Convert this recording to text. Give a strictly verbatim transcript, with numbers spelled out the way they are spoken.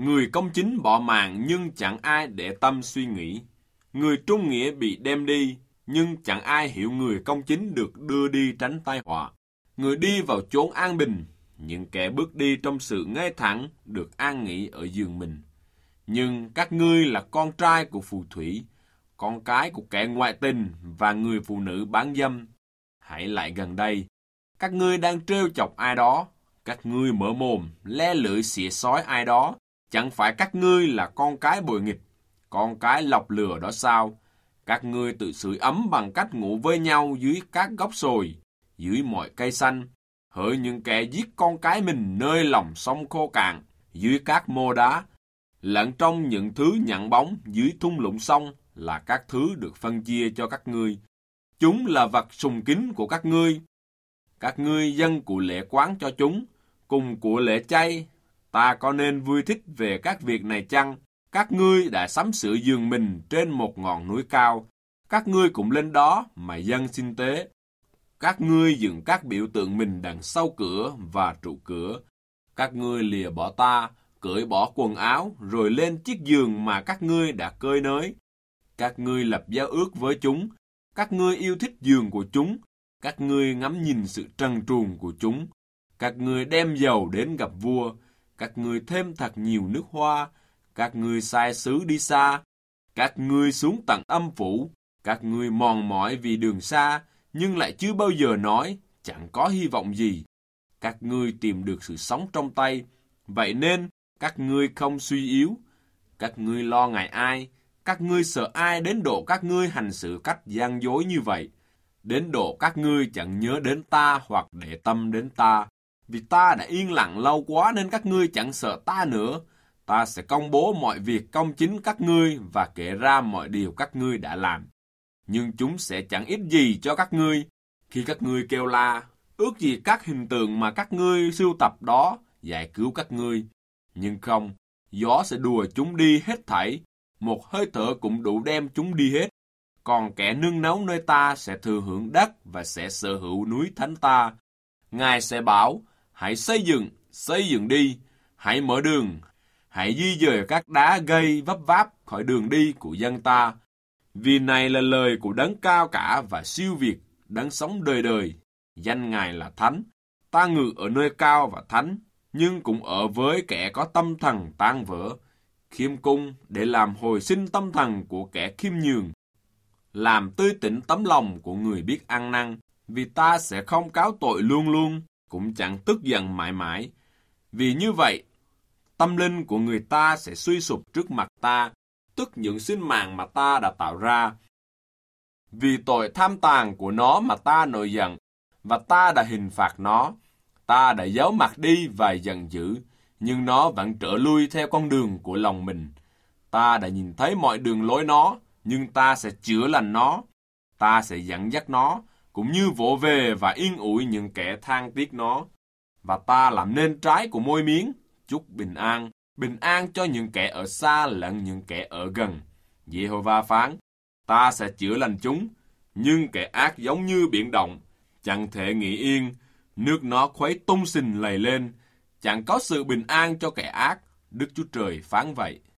Người công chính bỏ mạng nhưng chẳng ai để tâm suy nghĩ. Người trung nghĩa bị đem đi, nhưng chẳng ai hiểu người công chính được đưa đi tránh tai họa. Người đi vào chốn an bình, những kẻ bước đi trong sự ngay thẳng được an nghỉ ở giường mình. Nhưng các ngươi là con trai của phù thủy, con cái của kẻ ngoại tình và người phụ nữ bán dâm. Hãy lại gần đây, các ngươi đang trêu chọc ai đó, các ngươi mở mồm, le lưỡi xỉa xói ai đó. Chẳng phải các ngươi là con cái bội nghịch, con cái lọc lừa đó sao? Các ngươi tự sưởi ấm bằng cách ngủ với nhau dưới các gốc sồi, dưới mọi cây xanh, hỡi những kẻ giết con cái mình nơi lòng sông khô cạn, dưới các mô đá, lẫn trong những thứ nhẵn bóng dưới thung lũng sông là các thứ được phân chia cho các ngươi. Chúng là vật sùng kính của các ngươi. Các ngươi dâng của lễ quán cho chúng, cùng của lễ chay. Ta có nên vui thích về các việc này chăng? Các ngươi đã sắm sửa giường mình trên một ngọn núi cao. Các ngươi cũng lên đó mà dâng sinh tế. Các ngươi dựng các biểu tượng mình đằng sau cửa và trụ cửa. Các ngươi lìa bỏ ta, cởi bỏ quần áo, rồi lên chiếc giường mà các ngươi đã cơi nới. Các ngươi lập giao ước với chúng. Các ngươi yêu thích giường của chúng. Các ngươi ngắm nhìn sự trần truồng của chúng. Các ngươi đem dầu đến gặp vua. Các ngươi thêm thật nhiều nước hoa. Các ngươi sai sứ đi xa. Các ngươi xuống tận âm phủ. Các ngươi mòn mỏi vì đường xa, nhưng lại chưa bao giờ nói, chẳng có hy vọng gì. Các ngươi tìm được sự sống trong tay, vậy nên các ngươi không suy yếu. Các ngươi lo ngại ai? Các ngươi sợ ai đến độ các ngươi hành sự cách gian dối như vậy? Đến độ các ngươi chẳng nhớ đến ta hoặc để tâm đến ta. Vì ta đã yên lặng lâu quá nên các ngươi chẳng sợ ta nữa. Ta sẽ công bố mọi việc công chính các ngươi và kể ra mọi điều các ngươi đã làm. Nhưng chúng sẽ chẳng ích gì cho các ngươi khi các ngươi kêu la, ước gì các hình tượng mà các ngươi sưu tập đó giải cứu các ngươi. Nhưng không, gió sẽ đùa chúng đi hết thảy, một hơi thở cũng đủ đem chúng đi hết. Còn kẻ nương náu nơi ta sẽ thừa hưởng đất và sẽ sở hữu núi thánh ta. Ngài sẽ bảo, hãy xây dựng, xây dựng đi, hãy mở đường, hãy di dời các đá gây vấp váp khỏi đường đi của dân ta. Vì này là lời của đấng cao cả và siêu việt, đấng sống đời đời. Danh Ngài là Thánh. Ta ngự ở nơi cao và thánh, nhưng cũng ở với kẻ có tâm thần tan vỡ, khiêm cung để làm hồi sinh tâm thần của kẻ khiêm nhường, làm tươi tỉnh tấm lòng của người biết ăn năn. Vì ta sẽ không cáo tội luôn luôn, cũng chẳng tức giận mãi mãi. Vì như vậy, tâm linh của người ta sẽ suy sụp trước mặt ta, tức những sinh mạng mà ta đã tạo ra. Vì tội tham tàn của nó mà ta nổi giận, và ta đã hình phạt nó. Ta đã giấu mặt đi và giận dữ, nhưng nó vẫn trở lui theo con đường của lòng mình. Ta đã nhìn thấy mọi đường lối nó, nhưng ta sẽ chữa lành nó. Ta sẽ dẫn dắt nó, cũng như vỗ về và yên ủi những kẻ than tiếc nó. Và ta làm nên trái của môi miếng, chúc bình an, bình an cho những kẻ ở xa lẫn những kẻ ở gần. Giê-hô-va phán, ta sẽ chữa lành chúng, nhưng kẻ ác giống như biển động, chẳng thể nghỉ yên, nước nó khuấy tung sình lầy lên, chẳng có sự bình an cho kẻ ác. Đức Chúa Trời phán vậy.